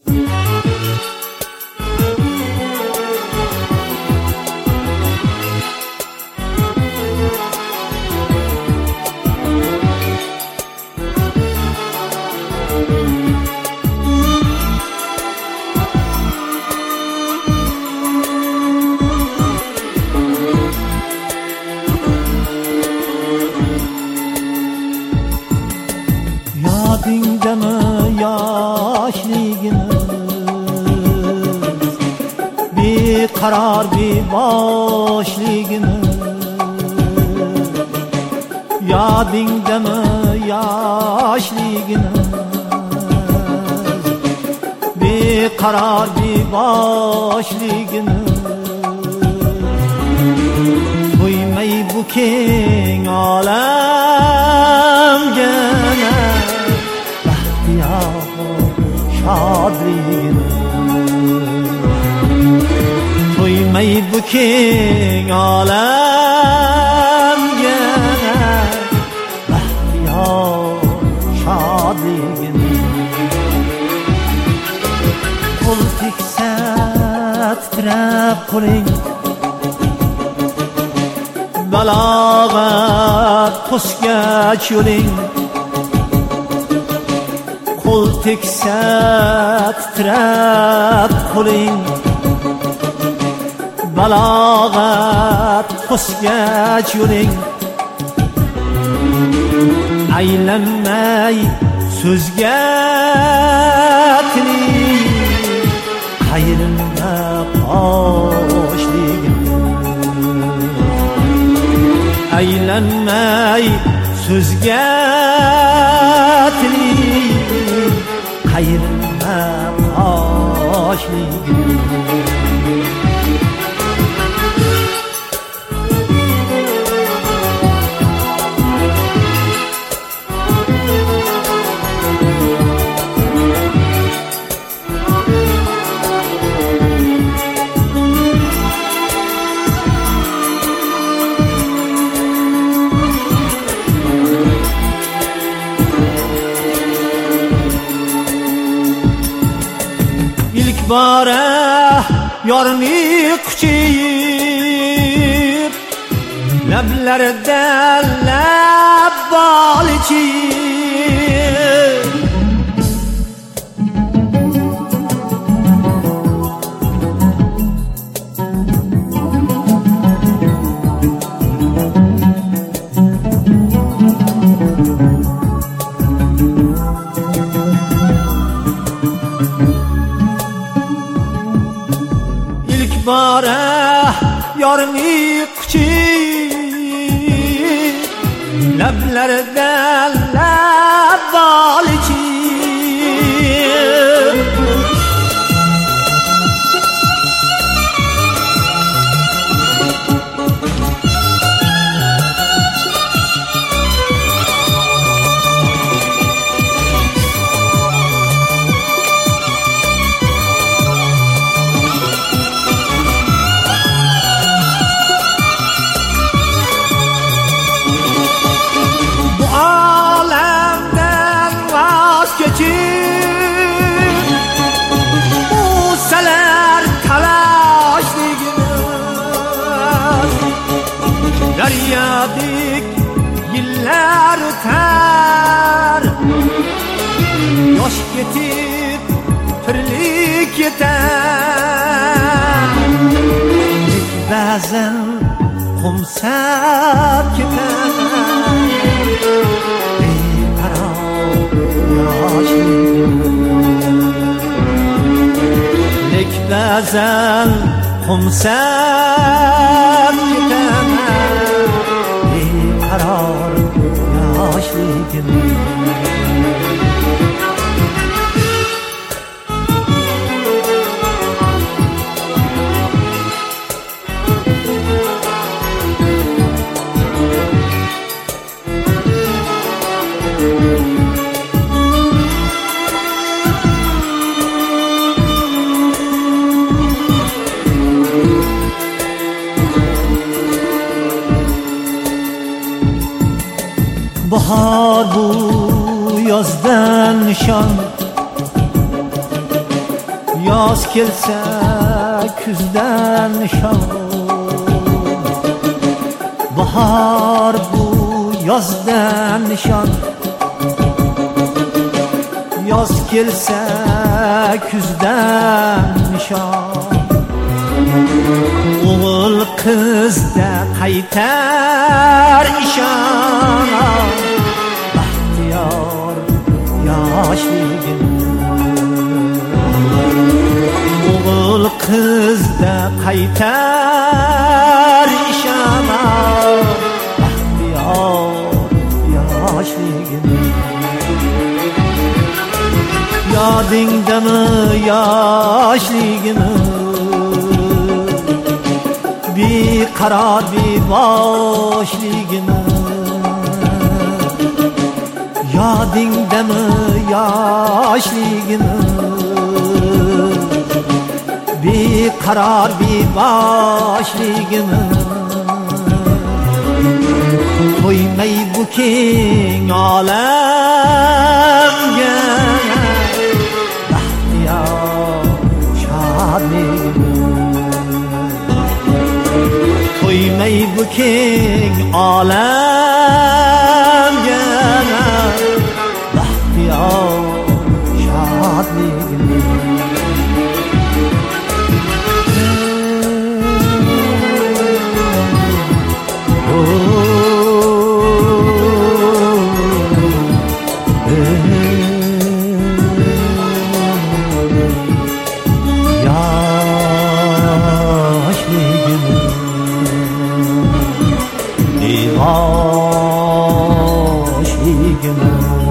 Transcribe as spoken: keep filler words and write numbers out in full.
Yadingdami yoshligimiz, beqaror beboshligimiz? Yadingdami yoshligimiz, beqaror beboshligimiz? To'ymay bu keng olamga şadligimiz, to'ymay bu keng olamga baxtiyor shodligimiz. Qo'l teksa titrab qo'ling, balog'at qo'sgach yo'ling. Qo'l teksa titrab qo'ling, balog'at qo'sgach yo'ling. Aylanmay so'zga tiling, qayrilma qoshligimiz. Aylanmay so'zga tiling, qayrilma qoshligimiz. İlk bora yorni quchib, lablarida lab bolichib. Bora yorni quchib, lablarida lab bolichib. Busalar talashligimiz, daryodik yillar o'tar. Yosh ketib tirlik yetar, ba'zan qumsab ketar. Lek ba'zan qumsab ketaman, beqaror yoshligimiz. Bahar bu yozdan nishon, Yoz kelsa kuzdan nishon, bahor bu yozdan nishon. Yoz kelsa kuzdan nishon, o'g'il qizda qaytar ishon. Baxtiyor yoshligim, o'g'il qizda qaytar ishon. Baxtiyor yoshligim. Yodingdami yoshligim, beqaror beboshligim. Yodingdami yoshligim, beqaror beboshligim. To'ymay bu keng olamga to'ymay bu keng olamga baxtiyor shodligim. Yoshligim